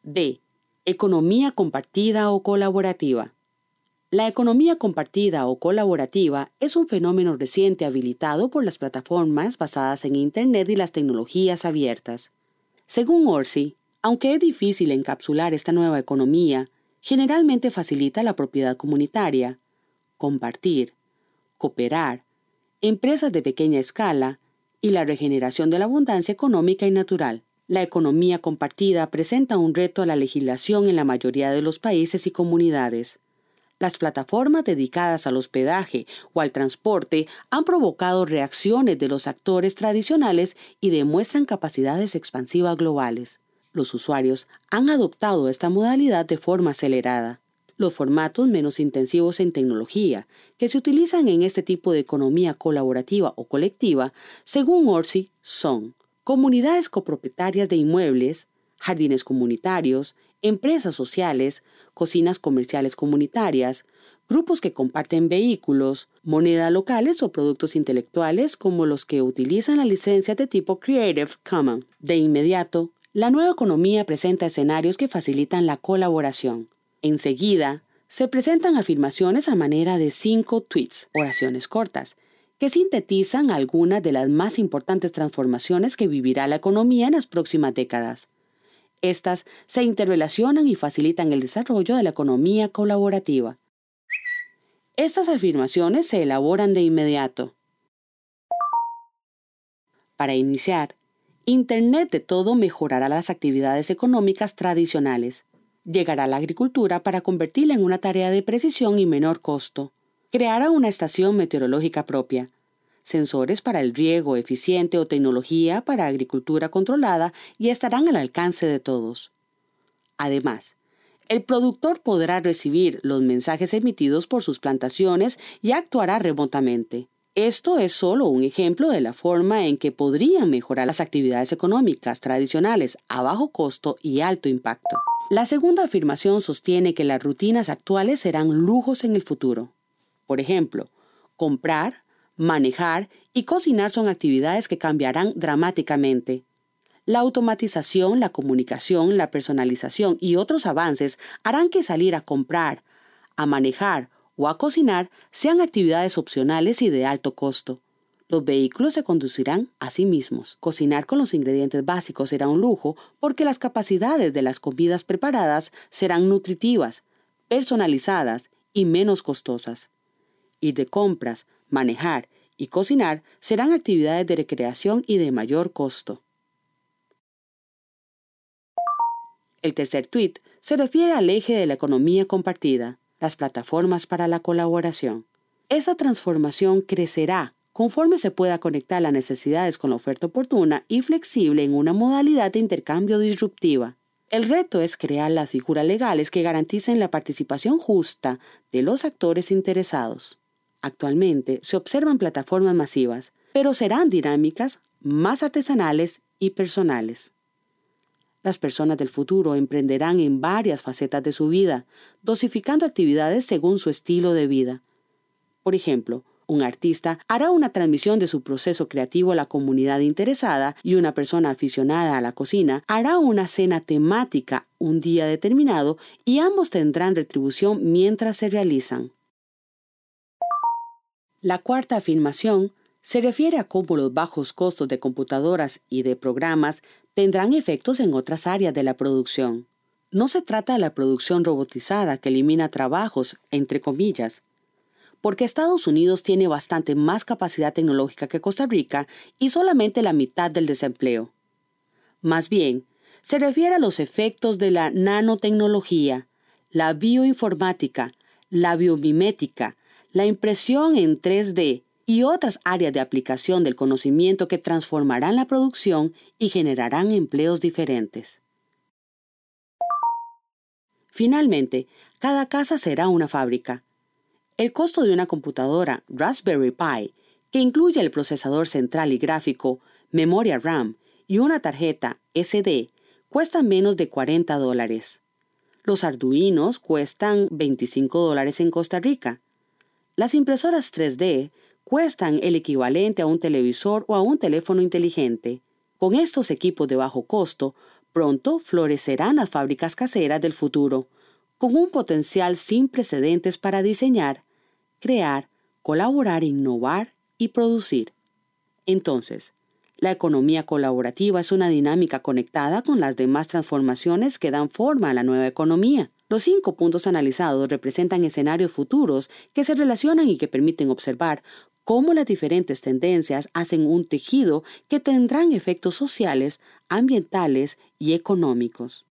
D. Economía compartida o colaborativa. La economía compartida o colaborativa es un fenómeno reciente habilitado por las plataformas basadas en Internet y las tecnologías abiertas. Según Orsi, aunque es difícil encapsular esta nueva economía, generalmente facilita la propiedad comunitaria, compartir, cooperar, empresas de pequeña escala y la regeneración de la abundancia económica y natural. La economía compartida presenta un reto a la legislación en la mayoría de los países y comunidades. Las plataformas dedicadas al hospedaje o al transporte han provocado reacciones de los actores tradicionales y demuestran capacidades expansivas globales. Los usuarios han adoptado esta modalidad de forma acelerada. Los formatos menos intensivos en tecnología, que se utilizan en este tipo de economía colaborativa o colectiva, según Orsi, son comunidades copropietarias de inmuebles, jardines comunitarios, empresas sociales, cocinas comerciales comunitarias, grupos que comparten vehículos, monedas locales o productos intelectuales como los que utilizan la licencia de tipo Creative Commons. De inmediato, la nueva economía presenta escenarios que facilitan la colaboración. Enseguida, se presentan afirmaciones a manera de 5 tweets, oraciones cortas, que sintetizan algunas de las más importantes transformaciones que vivirá la economía en las próximas décadas. Estas se interrelacionan y facilitan el desarrollo de la economía colaborativa. Estas afirmaciones se elaboran de inmediato. Para iniciar, Internet de todo mejorará las actividades económicas tradicionales. Llegará la agricultura para convertirla en una tarea de precisión y menor costo. Creará una estación meteorológica propia, sensores para el riego eficiente o tecnología para agricultura controlada y estarán al alcance de todos. Además, el productor podrá recibir los mensajes emitidos por sus plantaciones y actuará remotamente. Esto es solo un ejemplo de la forma en que podrían mejorar las actividades económicas tradicionales a bajo costo y alto impacto. La segunda afirmación sostiene que las rutinas actuales serán lujos en el futuro. Por ejemplo, comprar, manejar y cocinar son actividades que cambiarán dramáticamente. La automatización, la comunicación, la personalización y otros avances harán que salir a comprar, a manejar o a cocinar sean actividades opcionales y de alto costo. Los vehículos se conducirán a sí mismos. Cocinar con los ingredientes básicos será un lujo porque las capacidades de las comidas preparadas serán nutritivas, personalizadas y menos costosas. Ir de compras, manejar y cocinar serán actividades de recreación y de mayor costo. El tercer tuit se refiere al eje de la economía compartida, las plataformas para la colaboración. Esa transformación crecerá conforme se pueda conectar las necesidades con la oferta oportuna y flexible en una modalidad de intercambio disruptiva. El reto es crear las figuras legales que garanticen la participación justa de los actores interesados. Actualmente se observan plataformas masivas, pero serán dinámicas, más artesanales y personales. Las personas del futuro emprenderán en varias facetas de su vida, dosificando actividades según su estilo de vida. Por ejemplo, un artista hará una transmisión de su proceso creativo a la comunidad interesada y una persona aficionada a la cocina hará una cena temática un día determinado y ambos tendrán retribución mientras se realizan. La cuarta afirmación se refiere a cómo los bajos costos de computadoras y de programas tendrán efectos en otras áreas de la producción. No se trata de la producción robotizada que elimina trabajos, entre comillas, porque Estados Unidos tiene bastante más capacidad tecnológica que Costa Rica y solamente la mitad del desempleo. Más bien, se refiere a los efectos de la nanotecnología, la bioinformática, la biomimética, la impresión en 3D y otras áreas de aplicación del conocimiento que transformarán la producción y generarán empleos diferentes. Finalmente, cada casa será una fábrica. El costo de una computadora Raspberry Pi, que incluye el procesador central y gráfico, memoria RAM y una tarjeta SD, cuesta menos de $40. Los arduinos cuestan $25 en Costa Rica. Las impresoras 3D cuestan el equivalente a un televisor o a un teléfono inteligente. Con estos equipos de bajo costo, Pronto florecerán las fábricas caseras del futuro, con un potencial sin precedentes para diseñar, crear, colaborar, innovar y producir. Entonces, la economía colaborativa es una dinámica conectada con las demás transformaciones que dan forma a la nueva economía. Los 5 puntos analizados representan escenarios futuros que se relacionan y que permiten observar cómo las diferentes tendencias hacen un tejido que tendrán efectos sociales, ambientales y económicos.